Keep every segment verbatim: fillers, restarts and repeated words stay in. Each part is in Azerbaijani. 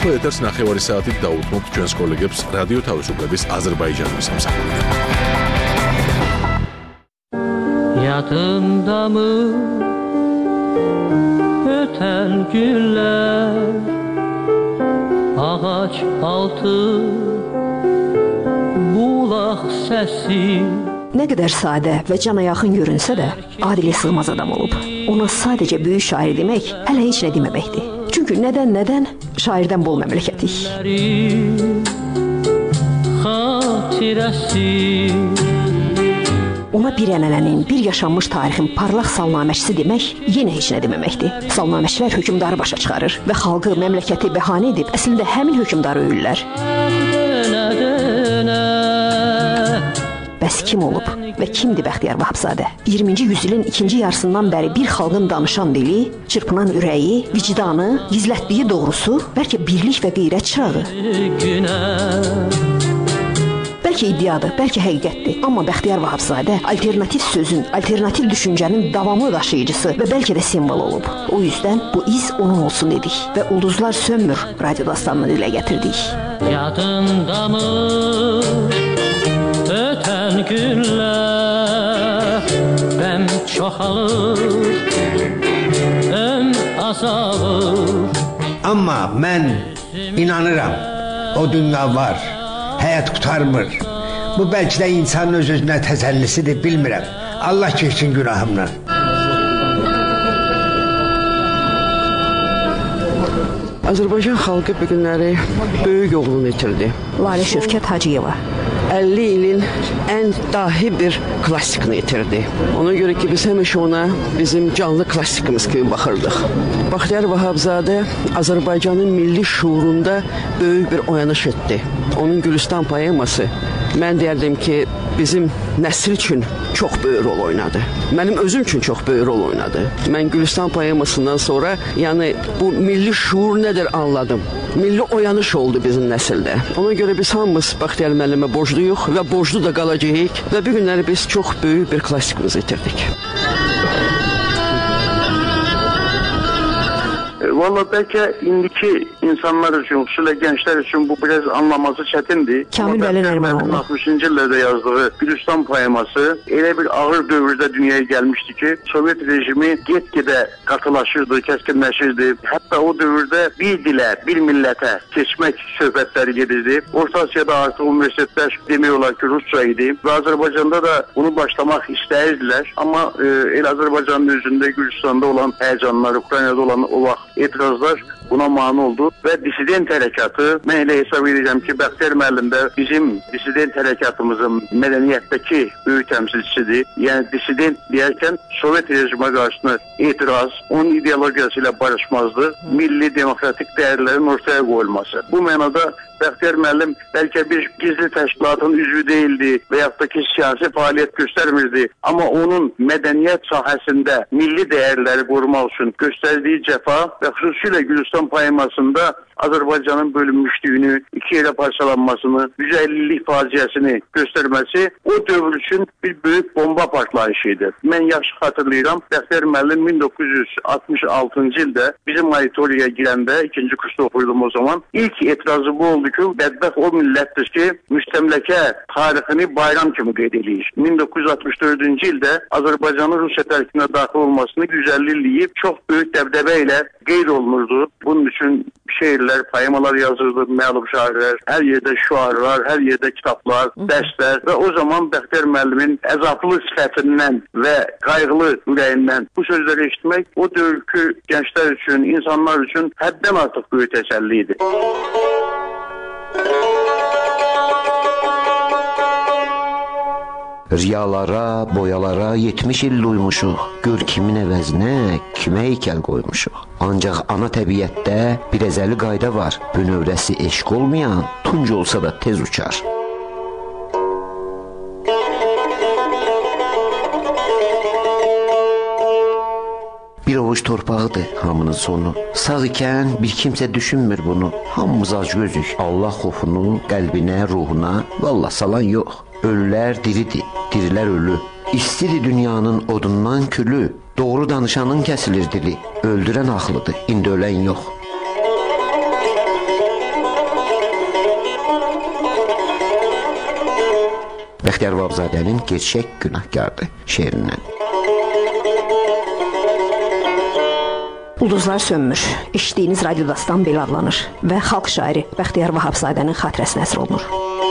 ახლა ეთერს ნახევარი საათით დაუთმობთ ჩვენს კოლეგებს რადიო თავისუფლების აზერბაიჯანის სამსახურიდან. Yadımdamı öten günler, ağaç altı bulaq səsi. Nə qədər sadə və cana yaxın görünsə də, Adili sığmaz adam olub. Ona sadəcə böyük şair demək hələ heç nə deməməkdir. Çünki nədən nədən şairdən bol məmləkətik. Ona bir ənənənin, bir yaşanmış tarixin parlaq salnaməçisi demək yenə heç nə deməməkdir. Salnaməçilər hökmdarı başa çıxarır və xalqı, məmləkəti bəhanə edib əslində həmin hökmdarı öyürlər. Bəs kim olub və kimdir Bəxtiyar Vahabzadə? iyirminci yüzilin ikinci yarısından bəri bir xalqın danışan dili, çırpınan ürəyi, vicdanı, gizlətdiyi doğrusu, bəlkə birlik və qeyrət çırağı. Bəlkə iddiadır, bəlkə həqiqətdir. Amma Bəxtiyar Vahabzadə alternativ sözün, alternativ düşüncənin davamlı daşıyıcısı və bəlkə də simvol olub. O yüzden bu iz onun olsun dedik və Ulduzlar Sönmür radyo dastanını dilə gətirdik. Yadımdamı öten günler, bəm çoxalır, öm azalır. Amma mən inanıram, o dünya var, həyat qutarmır. Bu bəlkə də insanın öz-özünə təsəllisidir, bilmirəm. Allah keçsin günahımdan. Azərbaycan xalqı bu günləri böyük oğlunu itirdi. Lalə Şövkət Hacıyeva. əlli ilin ən dahi bir klassikini itirdi. Ona görə ki, biz həmişə ona bizim canlı klassikimiz kimi baxırdıq. Bəxtiyar Vahabzadə Azərbaycanın milli şuurunda böyük bir oyanış etdi. Onun Gülüstan poeması, mən deyərdim ki, bizim nəsil üçün çox böyük rol oynadı. Mənim özüm üçün çox böyük rol oynadı. Mən Gülüstan poemasından sonra, yəni bu milli şuur nədir anladım. Milli oyanış oldu bizim nəsildə. Ona görə biz hamımız Bəxtiyar müəllimə borcluyuq və borclu da qalacağıq və bu günləri biz çox böyük bir klassikimizi itirdik. Valla bəlkə indiki insanlar üçün, xüsusilə gənclər üçün bu biraz anlaması çətindir. Kamil Bəli Nərmanoğlu. altmışıncı illərdə yazdığı Gülüstan poeması elə bir ağır dövrdə dünyaya gəlmişdi ki, Sovet rejimi get-gedə qatılaşırdı, kəskinləşirdi. Hətta o dövrdə bir dilə, bir millətə keçmək söhbətləri gedirdi. Orta Asiyada artıq universitetlər demək olar ki, Rusca idi və Azərbaycanda da bunu başlamaq istəyirdilər. Amma e, el Azərbaycanın özündə, Gürcüstanda olan həyəcanlar, Ukraynada olan o vaxt etirazlar buna mane oldu və dissident hərəkatı, mən elə hesab edəcəm ki, Bəxtiyar müəllim də bizim dissident hərəkatımızın mədəniyyətdəki böyük təmsilçisidir. Yəni dissident deyərkən Sovet rejimə qarşısına etiraz, onun ideologiyası ilə barışmazdır, milli demokratik dəyərlərin ortaya qoyulması. Bu mənada Bəxtiyar müəllim bəlkə bir gizli təşkilatın üzvü değildi və yaxud da ki, siyasi fəaliyyət göstərmirdi. Amma onun mədəniyyət sahəsində milli dəyərləri qorumaq üçün göstərdiyi cəfa və xüsusilə Gülüstan poemasında Azərbaycanın bölünmüşlüyünü, iki yerə parçalanmasını, yüz əllilik faciəsini göstərməsi o dövr üçün bir böyük bomba partlayışıydı. Mən yaxşı xatırlayıram, Bəxtiyar müəllim min doqquz yüz altmış altıncı ildə bizim auditoriyaya girəndə, ikinci kursda oxuyordum o zaman, ilk etirazı bu oldu ki, bədbəxt o millətdir ki, müstəmləkə tarixini bayram kimi qeyd edir. min doqquz yüz altmış dördüncü ildə Azərbaycanın Rusiya tərkibinə daxil olmasını yüz əlli illiyib çox böyük dəbdəbə ilə qeyd olunurdu. Bunun üçün şeirlər, poemalar yazırdı, məlum şairlər, hər yerdə şuarlar, hər yerdə kitablar, dərslər və o zaman Bəxtiyar müəllimin əzablı sifətindən və qayğılı ürəyindən bu sözləri eşitmək o dövrkü gənclər üçün, insanlar üçün həddən artıq böyük təsəlli idi. Riyalara, boyalara yetmiş il duymuşuq. Gör kimin əvəzinə, kimə heykəl qoymuşuq. Ancaq ana təbiətdə bir əzəli qayda var. Bünövrəsi eşq olmayan, tunc olsa da tez uçar. Bir ovuç torpağıdır hamının sonu. Sağ ikən bir kimsə düşünmür bunu. Hamımız acgözük. Allah xofunu qəlbinə, ruhuna vallah salan yox. Ölülər diridir, dirilər ölü. İstidir dünyanın odundan külü. Doğru danışanın kəsilir dili. Öldürən haqlıdır, indi ölən yox. Bəxtiyar Vahabzadənin Gerçək Günahkardır şeirindən. Ulduzlar sönmür. Eşitdiyiniz Radio Dastan belə adlanır və xalq şairi Bəxtiyar Vahabzadənin xatirəsinə əsr olunur.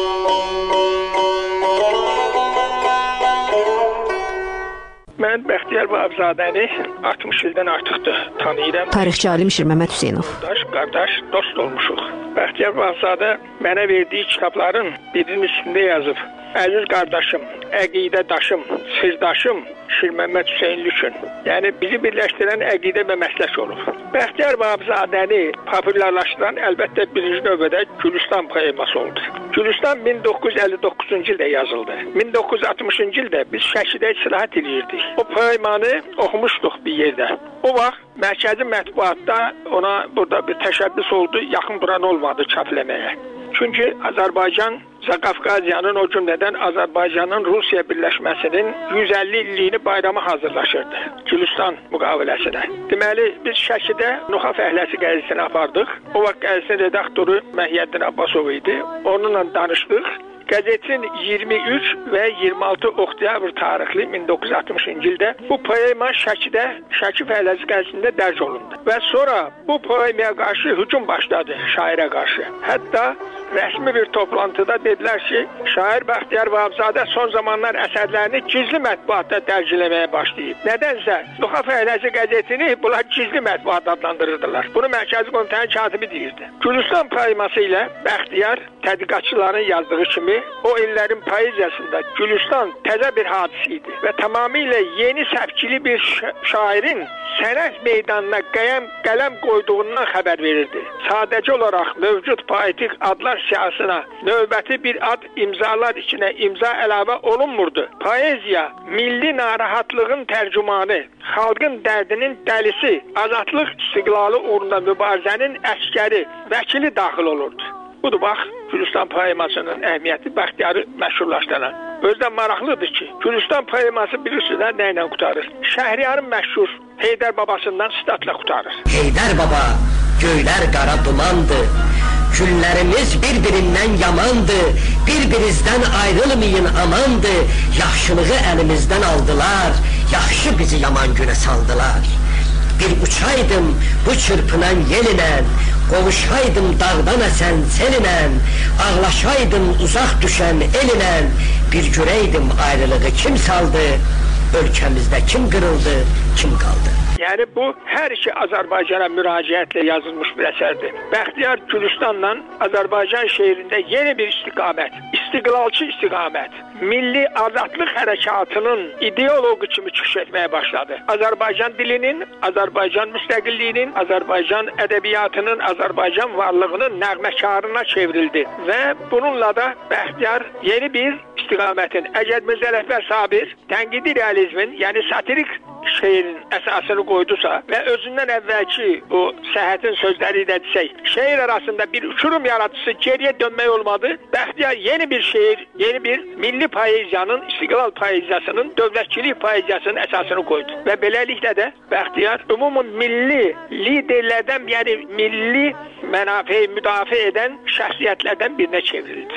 Mən Bəxtiyar Vahabzadəni altmış ildən artıqdır tanıyıram. Tarixçi alim Şir Məmməd Hüseynov. Qardaş, qardaş, dost olmuşuq. Bəxtiyar Vahabzadə mənə verdiyi kitabların birinin üstündə yazıb: Əziz qardaşım, əqidədaşım, sirdaşım Şir Məmməd Hüseynli üçün. Yəni bizi birləşdirən əqidə və məslək olub. Bəxtiyar Vahabzadəni populyarlaşdıran əlbəttə birinci növbədə Gülüstan poeması oldu. Gülüstan min doqquz yüz əlli doqquzuncu ildə yazıldı. min doqquz yüz altmışıncı ildə biz Şəkidə istirahət edirdik. O poemanı oxumuşduq bir yerdə. O vaxt mərkəzi mətbuatda ona burada bir təşəbbüs oldu, yaxın duran olmadı çapləməyə. Çünki Azərbaycan Zaqafqaziyanın, o cümlədən Azərbaycanın Rusiya birləşməsinin yüz əlli illiyini bayrama hazırlaşırdı. Gülüstan müqaviləsinə. Deməli, biz Şəkidə Nuxa Fəhləsi qəzetini apardıq. O vaxt qəzetin redaktoru Məhiyyəddin Abbasov idi. Onunla danışdıq. Qəzetin iyirmi üç və iyirmi altı oktyabr tarixli min doqquz yüz altmışıncı ildə bu poema Şəkidə, Şəki Fəhləsi qəzetində dərc olundu. Və sonra bu poemaya qarşı hücum başladı, şairə qarşı. Hətta rəsmi bir toplantıda dedilər ki, şair Bəxtiyar Vahabzadə son zamanlar əsərlərini gizli mətbuatda dərciləməyə başlayıb. Nədənsə Nuxa Fəhləsi qəzetini bunlar gizli mətbuat adlandırırdılar. Bunu Mərkəzi Komitənin katibi deyirdi. Gülüstan poeması ilə Bəxtiyar tədqiqatçıların yazdığı kimi o illərin poeziyasında Gülüstan təzə bir hadisə idi və tamamilə yeni səpkili bir şairin sənət meydanına qələm, qələm qoyduğundan xəbər verirdi. Sadəcə olaraq mövcud poetik adlar siyasına növbəti bir ad imzalar içinə imza əlavə olunmurdu. Poeziya milli narahatlığın tərcümanı, xalqın dərdinin dəlisi, azadlıq istiqlalı uğrunda mübarizənin əskəri, vəkili daxil olurdu. Budur, bax, Gülüstan poemasının əhəmiyyəti Bəxtiyarı məşhurlaşdıran. Özdən maraqlıdır ki, Gülüstan poeması bilirsiniz nə ilə qutarır? Şəhriyarın məşhur Heydər babasından statla qutarır. Heydər baba, göylər qara dumandı, günlərimiz bir-birindən yamandı, bir-birizdən ayrılmayın amandı, yaxşılığı əlimizdən aldılar, yaxşı bizi yaman günə saldılar. Bir uçaydım bu çırpınan yelinə, qovuşaydım dağdan əsən selinə, ağlaşaydım uzaq düşən elinə, bir görəydim ayrılığı kim saldı, ölkəmizdə kim qırıldı, kim qaldı. Yəni bu hər iki Azərbaycana müraciətlə yazılmış bir əsərdir. Bəxtiyar Gülüstanla Azərbaycan şeirində yeni bir istiqamət, istiqlalçı istiqamət, milli azadlıq hərəkatının ideoloqu kimi çıxış etməyə başladı. Azərbaycan dilinin, Azərbaycan müstəqilliyinin, Azərbaycan ədəbiyyatının, Azərbaycan varlığının nəğməkarına çevrildi və bununla da Bəxtiyar yeni bir istiqamətin, Əcəd Mirzə Ələkbər Sabir tənqidi realizmin, yəni satirik şeirin əsasını qoydusa və özündən əvvəlki o Səhhətin sözləri ilə desək, şeir arasında bir uçurum yaratıcısı geriyə dönmək olmadı. Bəxtiyar yeni bir şeir, yeni bir milli poeziyanın, istiqlal poeziyasının, dövlətçilik poeziyasının əsasını qoydu. Və beləliklə də Bəxtiyar ümumi milli liderlərdən, yəni milli mənafeyi müdafiə edən şəxsiyyətlərdən birinə çevrildi.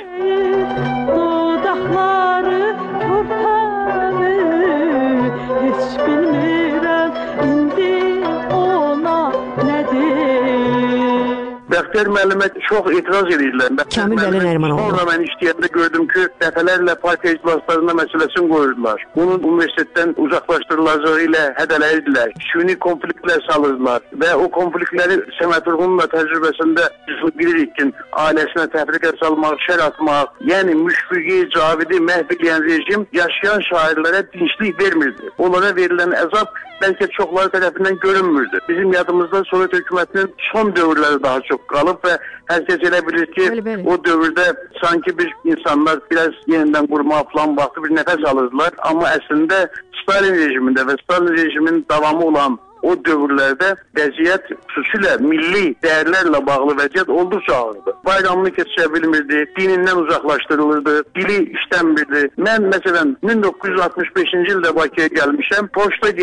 Dudaqları turtanır, heç bilmirəm indi ona nədir. Bəxtiyar müəllimə çox etiraz edirlər. Kamil Vəli Nərimanoğlu. Sonra mən işləyəndə gördüm ki, dəfələrlə partiya iclaslarında məsələsini qoyurdular. Bunun universitetdən uzaqlaşdırılacağı ilə hədələyirdilər. Süni konfliktlər salırdılar və o konfliktləri Səməd Vurğunun da təcrübəsində biz bilirik ki, ailəsinə təfriqə salmaq, şər atmaq, yəni Müşfiqi, Cavidi məhv edən rejim yaşayan şairlərə dinçlik vermirdi. Onlara verilən əzab bəlkə çoxları tərəfindən görünmürdü. Bizim yadımızda Sovet hökumətinin son dövrləri daha çox qalıb və hər kəs elə bilir ki, bəli, bəli. O dövrdə sanki bir insanlar biraz yenidən qurmağa falan vaxtı bir nəfəs alırdılar. Amma əslində Stalin rejimində və Stalin rejiminin davamı olan o dövrlərdə vəziyyət xüsusilə milli dəyərlərlə bağlı vəziyyət olduqca ağırdı. Bayramını keçirə bilmirdi, dinindən uzaqlaşdırılırdı, dili işlənmirdi. Mən məsələn min doqquz yüz altmış beşinci ildə Bakıya gəlmişəm, poçta gedib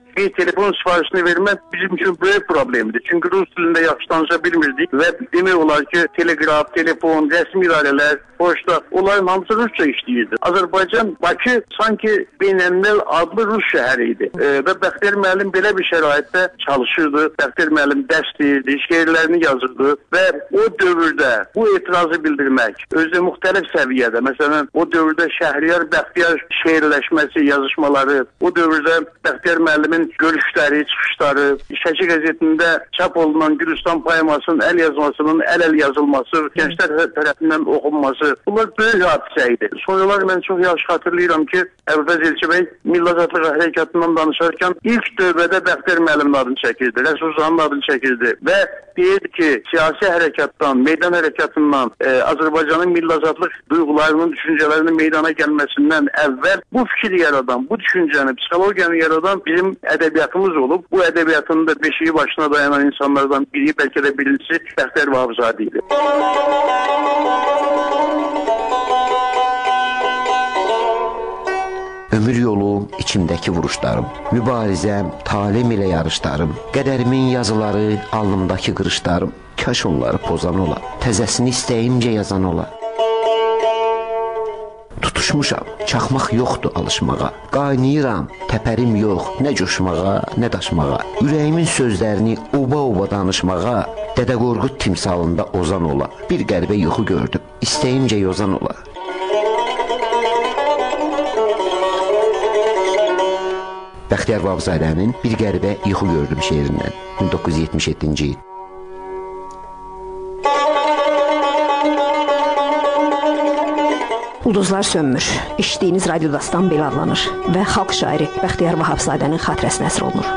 bir telefon sifarişini vermək bizim üçün böyük problemdir. Çünki rus dilində yaxşı danışa bilmirdik və demək olar ki, telegraf, telefon, rəsmi idarələr, poçta, onların hamısı Rusça işləyirdi. Azərbaycan, Bakı sanki beynəlmiləl adlı Rus şəhəri idi. E, və Bəxtiyar müəllim belə bir şəraitdə çalışırdı. Bəxtiyar müəllim dərs deyirdi, şeirlərini yazırdı və o dövrdə bu etirazı bildirmək, özü müxtəlif səviyyədə, məsələn, o dövrdə Şəhriyar Bəxtiyar şeirləşməsi, yazışmaları, o dövrdə Bəxtiyar müəllimin görüşləri, çıxışları, Şəki qəzetində çap olunan Gülüstan poemasının əl yazmasının əl-əl yazılması, gənclər tərəfindən oxunması, bunlar böyük hadisə idi. Sonralar mən çox yaxşı xatırlayıram ki, Əvvəz Elçi bəy Milli Azadlıq Hərəkatından danışarkən ilk dövrədə Bəxtiyar müəllimin adını çəkirdi, Rəsulzanın adını çəkirdi və deyirdi ki, siyasi hərəkatdan, meydan hərəkatından, e, Azərbaycanın milli azadlıq duyğularının, düşüncələrinin meydana gəlməsindən əvvəl bu fikri yaradan, bu düşüncəni, psixologiyanı yaradan bizim ədəbiyyatımız olub. Bu ədəbiyyatın da beşiği başına dayanan insanlardan biri, bəlkə də birincisi Bəxtiyar Vahabzadə idi. Ömür yolum, içimdəki vuruşlarım, mübarizəm, talim ilə yarışlarım, qədərimin yazıları, alnımdakı qırışlarım, kaş onları pozan ola, təzəsini istəyimcə yazan ola. Tutuşmuşam, çaxmaq yoxdur alışmağa, qaynayıram, təpərim yox, nə coşmağa, nə daşmağa, ürəyimin sözlərini oba-oba danışmağa, Dədə Qorqud timsalında ozan ola, bir qəribə yuxu gördüm, istəyimcə yozan ola. Bəxtiyar Vahabzadənin Bir qəribə yuxu gördüm şeirindən min doqquz yüz yetmiş yeddinci il. Ulduzlar sönmür. İşitdiyiniz Radio Dastan belə adlanır və xalq şairi Bəxtiyar Vahabzadənin xatirəsinə əsr olunur.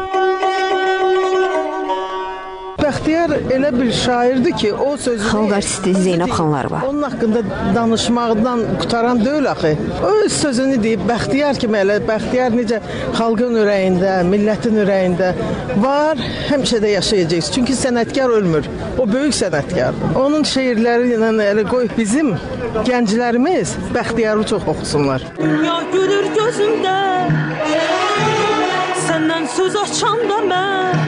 Bəxtiyar elə bir şairdir ki, o sözü... Xalq artisti Zeynəb Xanlarova. Onun haqqında danışmaqdan qutaran deyil axı. O öz sözünü deyib, Bəxtiyar kimi elə, Bəxtiyar necə xalqın ürəyində, millətin ürəyində var, həmişə də yaşayacaqız. Çünki sənətkar ölmür, o böyük sənətkar. Onun şeirləri ilə elə qoy bizim gənclərimiz Bəxtiyarı çox oxusunlar. Dünya gülür gözümdə, səndən söz açanda mən,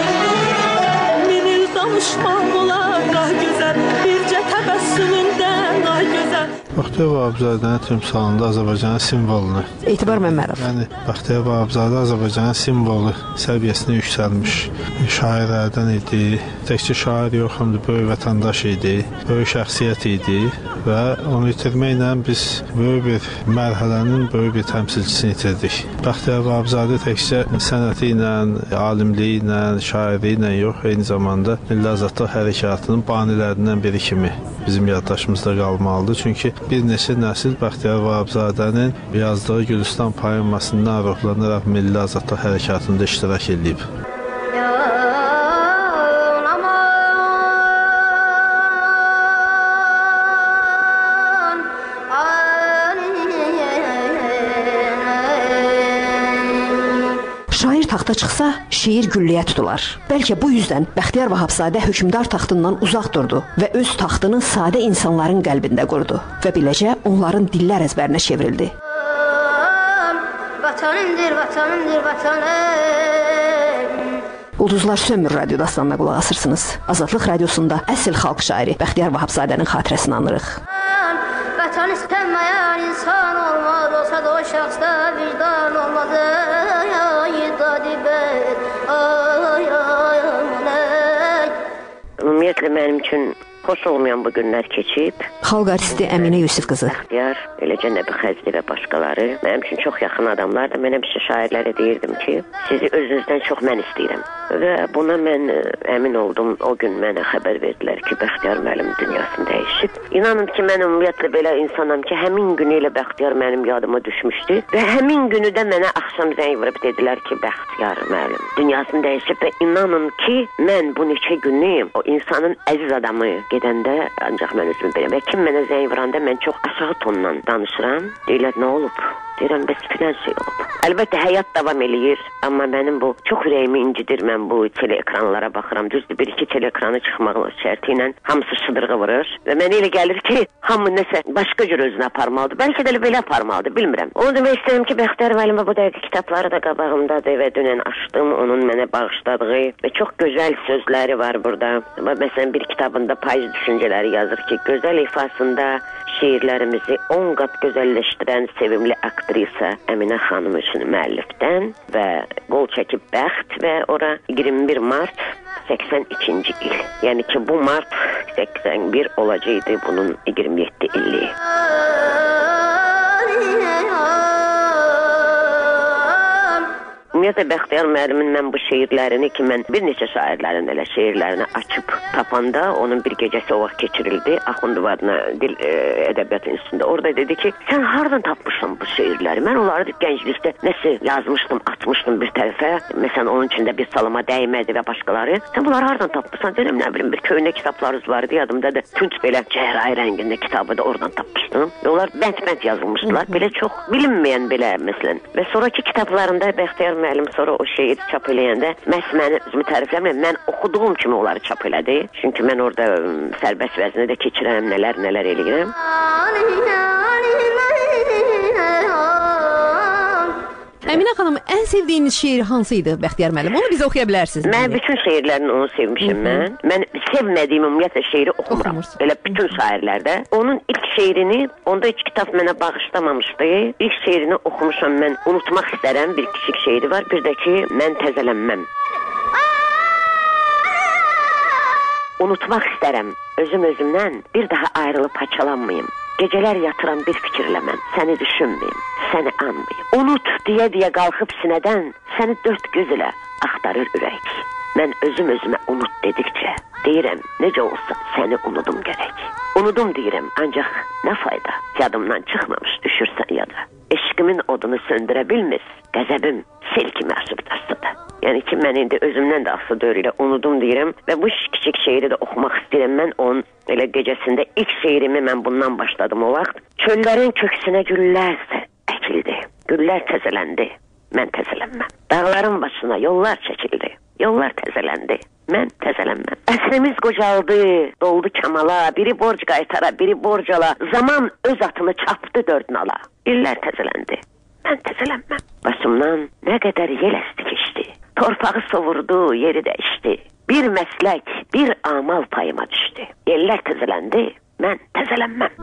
danışmaq olar, daha gözəl, bircə təbəssümündən daha gözəl. Bəxtiyar Vahabzadənin timsalında Azərbaycanın simvolunu. Etibar Məmmədov. Yəni, Bəxtiyar Vahabzadə Azərbaycanın simvolu səviyyəsinə yüksəlmiş şairlərdən idi. Təkcə şair yox, həm də böyük vətəndaş idi, böyük şəxsiyyət idi və onu itirməklə biz böyük bir mərhələnin böyük bir təmsilçisini itirdik. Bəxtiyar Vahabzadə təkcə sənəti ilə, alimliyi ilə, şairi ilə yox, eyni zamanda Milli Azadlıq Hərəkatının banilərindən biri kimi bizim yaddaşımızda qalmalıdır. Çünki bir neçə nəsil Bəxtiyar Vahabzadənin yazdığı Gülüstan poemasından ruhlanaraq Milli Azadlıq Hərəkatında iştirak edib. Şair taxta çıxsa, şeir gülləyə tutular. Bəlkə bu yüzdən Bəxtiyar Vahabzadə hökmdar taxtından uzaq durdu və öz taxtını sadə insanların qəlbində qurdu və beləcə onların dillər əzbərinə çevrildi. Vatanımdır, vatanımdır, vatanım. Ulduzlar sönmür Radio Dastanına qulaq asırsınız. Azadlıq Radiosunda əsl xalq şairi Bəxtiyar Vahabzadənin xatirəsini anırıq. Vatan istənməyən insan olmaz, olsa da o şəxsdə vicdan olmaz. Ümumiyyətlə mənim üçün xoş olmayan bu günlər keçib. Xalq artisti Əminə Yusif qızı. Bəxtiyar, eləcə Nəbi Xəzri və başqaları mənim üçün çox yaxın adamlardır. Mən həmişə şairlərə deyirdim ki, sizi özünüzdən çox mən istəyirəm. Və buna mən əmin oldum. O gün mənə xəbər verdilər ki, Bəxtiyar müəllim dünyasını dəyişib. İnanın ki, mən ümumiyyətlə belə insanam ki, həmin günü ilə Bəxtiyar mənim yadıma düşmüşdü. Və həmin günü də mənə axşam zəng vurub dedilər ki, Bəxtiyar müəllim dünyasını dəyişib. Və inanın ki, mən bu neçə günlük o insanın əziz adamı gedəndə ancaq mən özümü biləm. Və kim mənə zəng vuranda mən çox aşağı tonla danışıram. Deyirlər, nə olub? Deyirəm, bəs filan şey olub. Əlbəttə, həyat davam eləyir, amma mənim bu çox ürəyimi incidir, mən bu teleekranlara baxıram. Düzdür, bir-iki teleekranı çıxmaq şərti ilə hamısı şıdırğı vurur və mənə elə gəlir ki, hamı nəsə başqa cür özünə aparmalıdır. Bəlkə də belə aparmalıdır, bilmirəm. Onu demək istəyirəm ki, Bəxtiyar müəllimə bu dəqiqə kitabları da qabağımdadır və dünən açdım, onun mənə bağışladığı və çox gözəl sözləri var burada. Məsələn, bir kitabında payız düşüncələri yazır ki, gözəl ifasında şiirlərimizi on qat gözəlləşdirən sevimli aktrisa Əminə xanım üçün müəllifdən və qol çəkib Bəxt və ora iyirmi bir mart səksən ikinci il. Yəni ki, bu mart səksən bir olacaqdı bunun iyirmi yeddi illiyi. Ümumiyyətlə, Bəxtiyar müəllimin mən bu şeirlərini ki, mən bir neçə şairlərin elə şeirlərini açıb tapanda, onun bir gecəsi o vaxt keçirildi, Axundov adına Dil e, Ədəbiyyat İnstitutunda. Orada dedi ki, sən hardan tapmışsın bu şeirləri? Mən onları gənclikdə nəsə yazmışdım, atmışdım bir tərəfə. Məsələn, onun içində bir salama dəymədi və başqaları. Sən bunları hardan tapmışsan? Deyirəm, nə bilim, bir köynə kitablarınız vardı, yadımda da tünt belə cəhrai rəngində kitabı da oradan tapmışdım. Onlar bənd-bənd yazılmışdılar, belə çox bilinməyən belə, məsələn. Və sonraki kitablarında Bəxtiyar müəllim sonra o şeiri çap eləyəndə məhz məni özümü tərifləmir, mən oxuduğum kimi onları çap elədi. Çünki mən orada sərbəst vəznə də keçirəm, nələr nələr eləyirəm. Əminə xanım, ən sevdiyiniz şeir hansı idi Bəxtiyar müəllim? Onu bizə oxuya bilərsiniz. Mən bütün şeirlərini onu sevmişim mən. Mən sevmədiyim ümumiyyətlə şeiri oxumuram. Elə bütün şairlərdə. Onun ilk şeirini, onda hiç kitab mənə bağışlamamışdı. İlk şeirini oxumuşam mən. Unutmaq istərəm, bir kiçik şeiri var. Bir də ki, mən təzələnməm. Unutmaq istərəm, özüm özümdən bir daha ayrılıb haçalanmayım. Gecələr yatıram bir fikirlə mən, səni düşünməyim, səni anmayım. Unut deyə-deyə qalxıb sinədən, səni dörd göz ilə axtarır ürək. Mən özüm özümə unut dedikcə, deyirəm, necə olsa səni unudum gərək. Unudum deyirəm, ancaq nə fayda, yadımdan çıxmamış düşürsən yada. Eşqimin odunu söndürə bilmir, qəzəbim sel kimi aşıb dastıda. Yəni ki, mən indi özümdən də asıl dövrülə unudum deyirəm və bu kiçik şeiri də oxumaq istəyirəm. Mən onun elə gecəsində ilk şeirimi mən bundan başladım o vaxt. Çöllərin köksünə güllər əkildi, güllər təzələndi, mən təzələnməm. Dağların başına yollar çəkildi, yollar təzələndi, mən təzələnməm. Əsrimiz qocaldı, doldu kamala, biri borc qaytara, biri borc ala, zaman öz atını çapdı dörd nala, illər təzələndi, mən təzələnməm. Başımdan nə qədər yel əsti keçdi, torpağı sovurdu, yeri dəyişdi. Bir məslək, bir amal payıma düşdü. Yellər təzələndi, mən təzələnməm.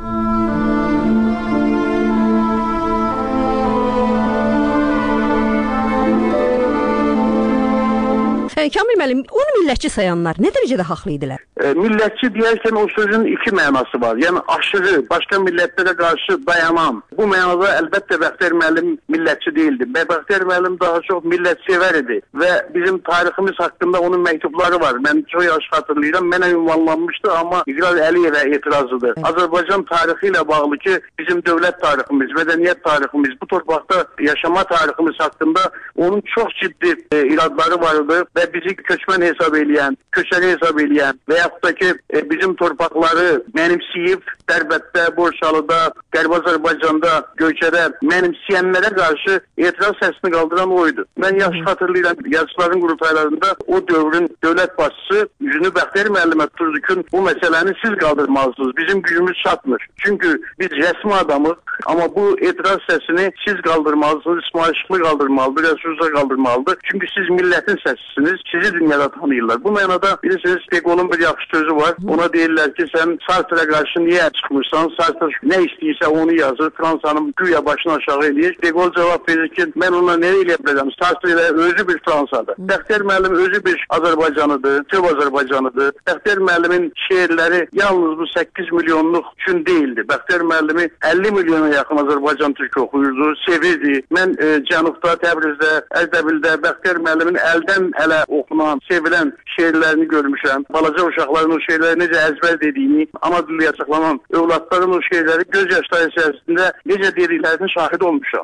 Kamil müəllim, onu millətçi sayanlar nə dərəcədə haqlı idilər? E, millətçi deyərkən o sözün iki mənası var. Yəni aşırı, başqa millətlərə qarşı dayanan. Bu mənada əlbəttə Bəxtiyar müəllim millətçi değildi. Bəxtiyar müəllim daha çox millətsevər idi və bizim tariximiz haqqında onun məktubları var. Mən çox yaxşı xatırlayıram. Mənə ünvanlanmışdı, amma İqral Əliyevə etirazıdır. Evet. Azərbaycan tarixi ilə bağlı ki, bizim dövlət tariximiz, mədəniyyət tariximiz, bu torpaqda yaşama tariximiz haqqında onun çox ciddi e, iradları vardı və bizi köçmən hesab eləyən, köçəri hesab eləyən və yaxud da ki e, bizim torpaqları mənimsiyib Dərbətdə, Borçalıda, Qərbi Azərbaycanda, Göyçədə mənimsiyənlərə qarşı etiraz səsini qaldıran oydu. Mən yaxşı xatırlayıram, yazıçıların qurultaylarında o dövrün dövlət başçısı yüzünü Bəxtiyar müəllimə tuturdu ki, bu məsələni siz qaldırmalısınız, bizim gücümüz çatmır. Çünki biz rəsmi adamıq, amma bu etiraz səsini siz qaldırmalısınız, İsmail Şıxlı qaldırmalıdır, Rəsulullah qaldırmalıdır. Çünki siz millətin səsisiniz, sizi dünyada tanıyırlar. Bu mənada bilirsiniz, Deqolun bir yaxşı sözü var. Ona deyirlər ki, sən Sartre'a qarşı niyə çıxmışsan? Sartre nə istəyirsə onu yazır. Fransanın güya başını aşağı eləyir. Deqol cavab verir ki, mən ona nə eləyə biləcəm? Sartre ilə özü bir Fransadır. Bəxtiyar müəllim özü bir Azərbaycanıdır, Töv Azərbaycanıdır. Bəxtiyar müəllimin şeirləri yalnız bu səkkiz milyonluq üçün deyildi. Bəxtiyar müəllimi əlli milyona yaxın Azərbaycan türkü oxuyurdu, sevirdi. Mən e, Cənubda, Təbrizdə, Ərdəbildə Bəxtiyar müəllimin əldən ələ oxunan, sevilən şeirlərini görmüşəm. Balaca uşaqların o şeirləri necə əzbər dediyini, ana dilli açıqlanan övladların o şeirləri göz yaşları içərisində necə dediklərini şahid olmuşam.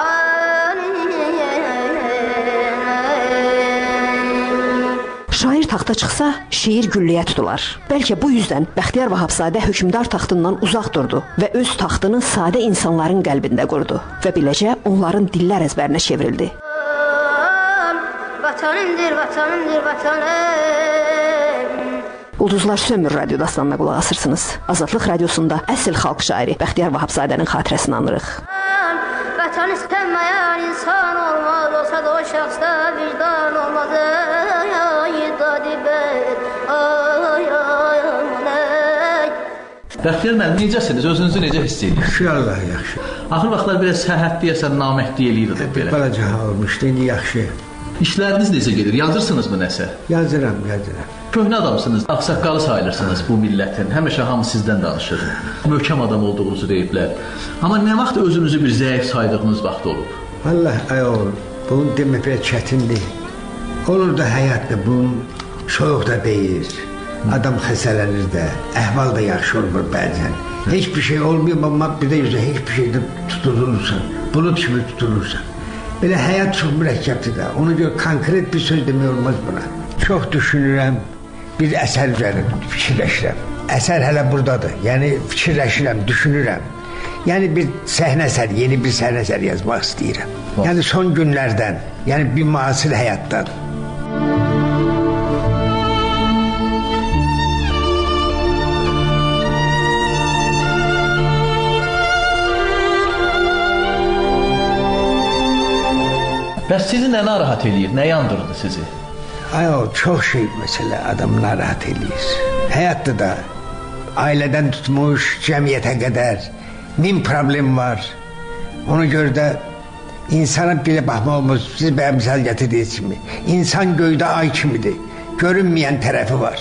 Şair taxta çıxsa, şeir gülləyə tutular. Bəlkə bu yüzdən Bəxtiyar Vahabzadə hökmdar taxtından uzaq durdu və öz taxtını sadə insanların qəlbində qurdu və beləcə onların dillər əzbərinə çevrildi. Vatanımdır, vatanımdır, vatanım. Ulduzlar Sönmür radyo dastanına qulaq asırsınız. Azadlıq radiosunda əsl xalq şairi Bəxtiyar Vahabzadənin xatirəsini anırıq. Vatan istənməyən insan olmaz, olsa da o şəxsdə vicdan olmaz. Ay, ay, dadibət, ay, ay, ay. Bəxtiyar müəllim, necəsiniz? Özünüzü necə hiss edirsiniz? Yaxşı, Allah yaxşı. Axır vaxtlar biraz səhhət deyəsən, naməhdi eləyirdi belə. Balaca olmuşdu, indi yaxşı. İşləriniz necə gedir? Yazırsınızmı nəsə? Yazıram, yazıram. Köhnə adamsınız, ağsaqqalı sayılırsınız bu millətin. Həmişə hamı sizdən danışır. Möhkəm adam olduğunuzu deyiblər. Amma nə vaxt özünüzü bir zəif saydığınız vaxt olub? Vallahi ayol, bunu demək belə çətindir. Olur da həyatda bunun soyuq da deyir. Adam xəsələnir də, əhval da yaxşı olmur bəzən. Heç bir şey olmuyor, amma bir də yüzdə heç bir şeydə tutulursan, bulut kimi tutulursan. Belə həyat çox mürəkkəbdir də. Ona görə konkret bir söz demək olmaz buna. Çox düşünürəm, bir əsər üzərində fikirləşirəm. Əsər hələ buradadır. Yəni fikirləşirəm, düşünürəm. Yəni bir səhnə əsəri, yeni bir səhnə əsəri yazmaq istəyirəm. Yəni son günlərdən, yəni bir müasir həyatdan. Bəs sizi nə narahat eləyir, nə yandırdı sizi? Ay o, çox şey məsələ adam narahat eləyir. Həyatda da ailədən tutmuş cəmiyyətə qədər min problem var. Ona görə də insana belə baxmaq olmaz. Siz bəyə misal gətirdiyiniz kimi. İnsan göydə ay kimidir. Görünməyən tərəfi var.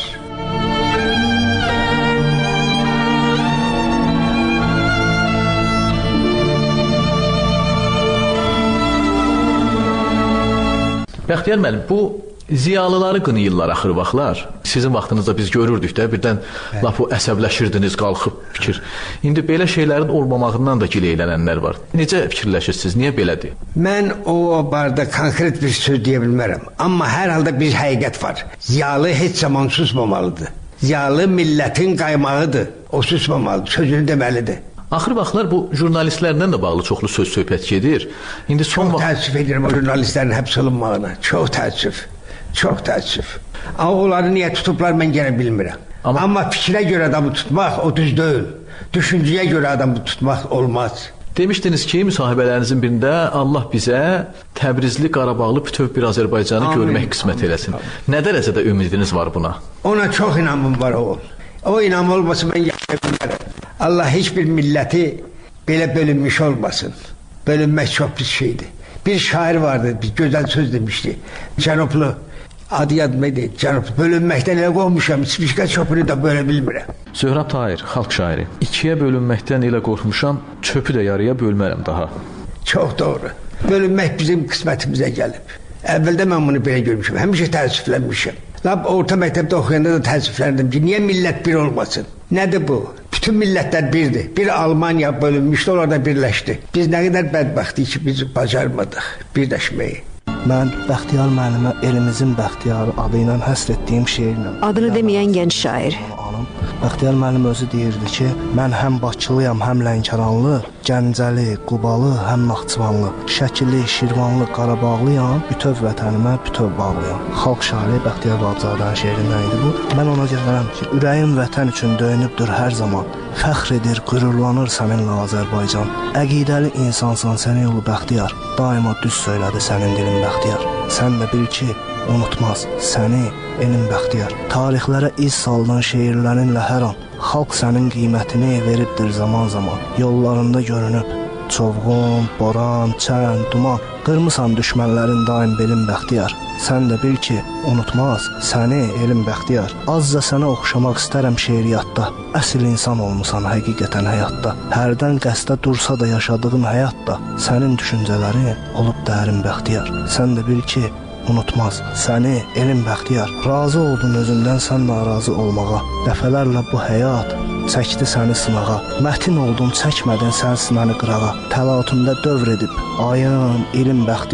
Bəxtiyar müəllim, bu ziyalıları qınayırlar axır vaxtlar. Sizin vaxtınızda biz görürdük də, birdən laf o əsəbləşirdiniz, qalxıb fikir. İndi belə şeylərin olmamağından da gileylənənlər var. Necə fikirləşirsiniz, niyə belədir? Mən o barədə konkret bir söz deyə bilmərəm. Amma hər halda bir həqiqət var. Ziyalı heç zaman susmamalıdır. Ziyalı millətin qaymağıdır. O susmamalıdır, sözünü deməlidir. Axır vaxtlar bu jurnalistlərlə də bağlı çoxlu söz söhbət gedir. İndi son çox təəssüf edirəm o jurnalistlərin həbs olunmağına. Çox təəssüf. Çox təəssüf. Amma onları niyə tutublar mən yenə bilmirəm. Amma, Amma fikrə görə adamı tutmaq o düz deyil. Düşüncəyə görə adamı tutmaq olmaz. Demişdiniz ki, müsahibələrinizin birində Allah bizə Təbrizli, Qarabağlı bütöv bir Azərbaycanı Amin. Görmək qismət eləsin. Nə dərəcədə ümidiniz var buna? Ona çox inamım var oğul. O inam olmasa mən yaşaya bilmərəm. Allah heç bir milləti belə bölünmüş olmasın. Bölünmək çox pis şeydir. Bir şair vardı, bir gözəl söz demişdi. Cənublu, adı yadıma deyil, Cənublu. Bölünməkdən elə qorxmuşam, spişka çöpünü də bölə bilmirəm. Zöhrab Tahir, xalq şairi. İkiyə bölünməkdən elə qorxmuşam, çöpü də yarıya bölmərəm daha. Çox doğru. Bölünmək bizim qismətimizə gəlib. Əvvəldə mən bunu belə görmüşəm, həmişə təəssüflənmişəm. Lab orta məktəbdə oxuyanda da təəssüfləndim ki, niyə millət bir olmasın? Nədir bu? Bütün millətlər birdir. Bir Almaniya bölünmüşdü, onlar da birləşdi. Biz nə qədər bədbəxtik ki, biz bacarmadıq birləşməyi. Mən Bəxtiyar müəllimə elimizin Bəxtiyarı adı ilə həsr etdiyim şeirlə. Adını deməyən gənc şair. Bəxtiyar müəllim özü deyirdi ki, mən həm Bakılıyam, həm Lənkəranlı, Gəncəli, Qubalı, həm Naxçıvanlı, Şəkili, Şirvanlı, Qarabağlıyam, bütöv vətənimə bütöv bağlıyam. Xalq şairi Bəxtiyar Vahabzadənin şeirindən idi bu. Mən ona gəlirəm ki, ürəyim vətən üçün döyünübdür hər zaman. Fəxr edir, qürurlanır səninlə Azərbaycan. Əqidəli insansan sən yolu Bəxtiyar, daima düz söylədi sənin dilin Bəxtiyar. Sən də bil ki, unutmaz səni elin Bəxtiyar. Tarixlərə iz saldın şeirlərinlə hər an. Xalq sənin qiymətini veribdir zaman zaman. Yollarında görünüb çovğun, boran, çən, duman. Qırmısan düşmənlərin daim belin Bəxtiyar. Sən də bil ki, unutmaz səni elin Bəxtiyar. Azca sənə oxşamaq istərəm şeiriyyatda. Əsl insan olmusan həqiqətən həyatda. Hərdən qəsdə dursa da yaşadığın həyatda. Sənin düşüncələrin olub dərin Bəxtiyar. Sən də bil ki, unutmaz səni elin Bəxtiyar. Razı oldun özündən sən narazı olmağa. Dəfələrlə bu həyat çəkdi səni sınağa. Mətin oldun çəkmədin sən sinəni qırağa. Təlatümdə dövr edib ayın ilin Bəxtiyar.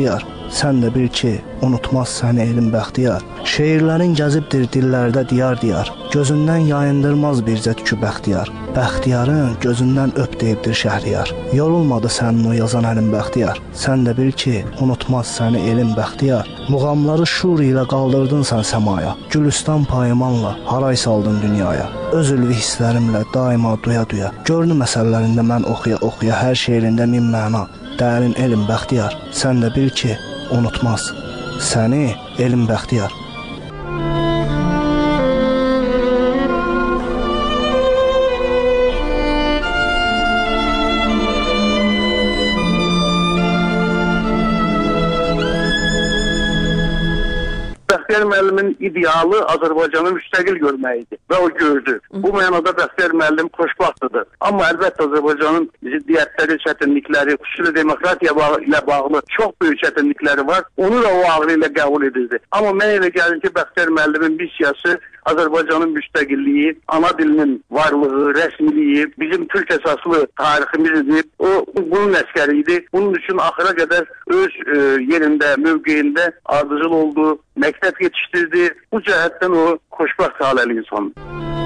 sən də bil ki, unutmaz səni elm bəxtiyar. Şeirlərin gəzibdir dillərdə diyar-diyar, gözündən yayındırmaz bircə tükü bəxtiyar. Bəxtiyarın gözündən öp deyibdir Şəhriyar. Yorulmadı sənin o yazan elm bəxtiyar. Sən də bil ki, unutmaz səni elm bəxtiyar. Muğamları şur ilə qaldırdın sən səmaya, Gülüstan payımanla haray saldın dünyaya. Öz ülvi hisslərimlə daima duya-duya, Görnü məsələlərində mən oxuya-oxuya, hər şeirində min məna, dərin elm bəxtiyar. Sən də bil ki, unutmaz səni elm bəxtiyar. Bəxtiyar müəllimin idealı Azərbaycanı müstəqil görməyidir və o gördü. Bu mənada Bəxtiyar müəllim xoşbəxtdir. Amma əlbəttə Azərbaycanın ziddiyyətləri, çətinlikləri, xüsusilə demokratiya ilə bağlı çox böyük çətinlikləri var. Onu da o ağrı ilə qəbul edirdi. Amma mən elə gəlir ki, Bəxtiyar müəllimin missiyası Azərbaycanın müstəqilliyi, ana dilinin varlığı, rəsmiliyi, bizim türk əsaslı tariximizdir. O bunun əskəri idi. Bunun üçün axıra qədər öz e, yerində, mövqeyində ardıcıl oldu, məktəb yetişdirdi. Bu cəhətdən o xoşbəxt haləli insandır.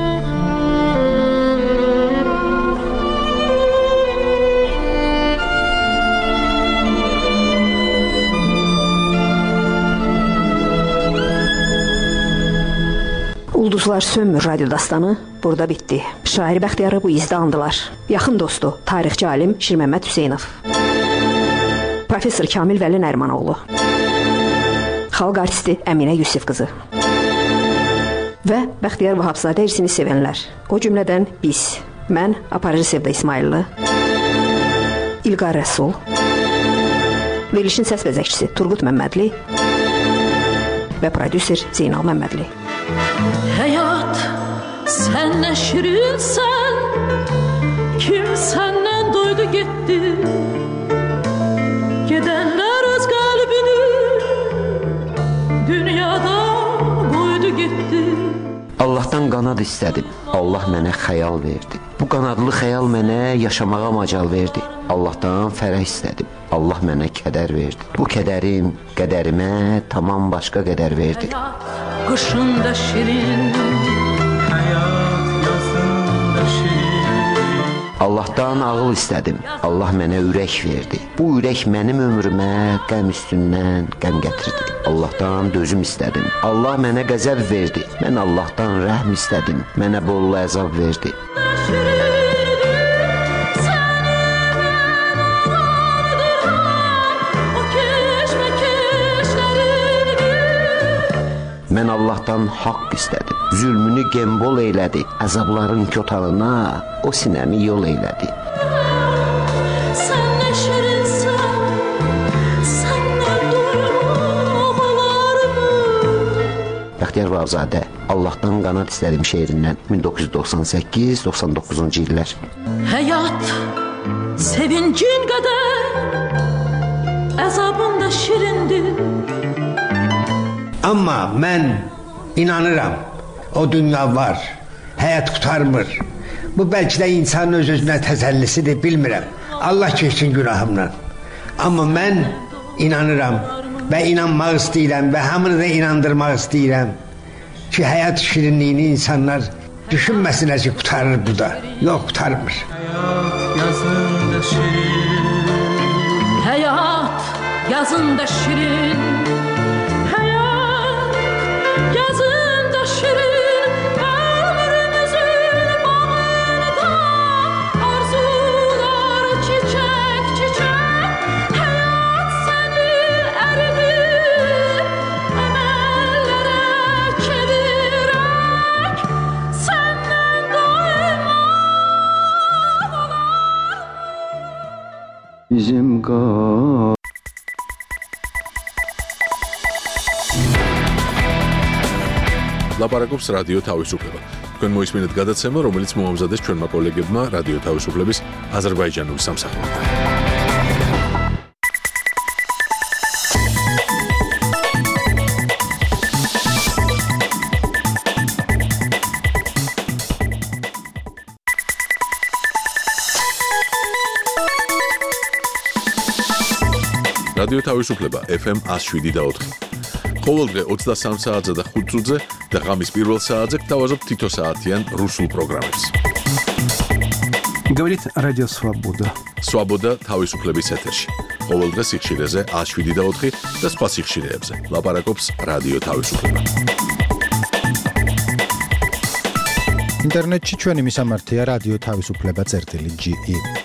Ulduzlar sönmür radyo dastanı burada bitdi. Şair Bəxtiyarı bu izdə andılar. Yaxın dostu, tarixçi alim Şirməmməd Hüseynov, professor Kamil Vəli Nərimanoğlu, xalq artisti Əminə Yusif qızı və Bəxtiyar Vahabzadə irsini sevənlər. O cümlədən biz, mən Aparıcı Sevda İsmaillı, İlqar Rəsul, verilişin səs bəzəkçisi Turqut Məmmədli və prodüser Zeynal Məmmədli. Həyat, sən nə şirinsən, kim səndən doydu getdi, gedənlər öz qəlbini dünyada qoydu getdi. Allahdan qanad istədim, Allah mənə xəyal verdi. Bu qanadlı xəyal mənə yaşamağa macal verdi. Allahdan fərəh istədim, Allah mənə kədər verdi. Bu kədərim, qədərimə tamam başqa qədər verdi. Qışında şirin, həyat yazında şirin. Allahdan ağıl istədim, Allah mənə ürək verdi. Bu ürək mənim ömrümə qəm üstündən qəm gətirdi. Allahdan dözüm istədim, Allah mənə qəzəb verdi. Mən Allahdan rəhm istədim, mənə bollu əzab verdi. Mən Allahdan haqq istədim, zülmünü gembol eylədi, əzabların kötanına o sinəmi yol eylədi. Sən nə şirinsən, səndən doyum oğalarımı. Bəxtiyar Vahabzadə, Allahdan qanad istədim şeirindən min doqquz yüz doxsan səkkiz doxsan doqquzuncu illər. Həyat, sevincin qədər, əzabın da şirindir. Amma mən inanıram, o dünya var, həyat qutarmır. Bu bəlkə də insanın öz-özünə təsəllisidir, bilmirəm. Allah keçsin günahımdan. Amma mən inanıram və inanmaq istəyirəm və hamını da inandırmaq istəyirəm ki, həyat şirinliyini insanlar düşünməsinlər ki, qutarır bu da. Yox, qutarmır. Həyat yazında şirin, həyat yazında şirin. Yazında şirin, ömrümüzün bağında arzular çiçək çiçək. Həyat səni əridir, əməllərə çevirək, səndən doymaq olar. Bizim qal ლაპარაკობს რადიო თავისუფლება. თქვენ მოისმინეთ გადაცემა, რომელიც მოამზადეს ჩვენმა კოლეგებმა რადიო თავისუფლების აზერბაიჯანული სამსახურიდან. რადიო თავისუფლება ეფ ემ one oh seven და four. ყოველდღე ოცდასამ საათზე და ხუთ წუთზე და ღამის პირველ საათზე გთავაზობთ თითო საათიან რუსულ პროგრამებს. Говорит Радио Свобода. Свобода თავისუფლების ეთერში. ყოველდღე სიხშირეზე one oh seven და four და სხვა სიხშირეებზე. ლაპარაკობს რადიო თავისუფლება. ინტერნეტში ჩვენი მისამართია რადიო თავისუფლება წერტილი ჯი ი.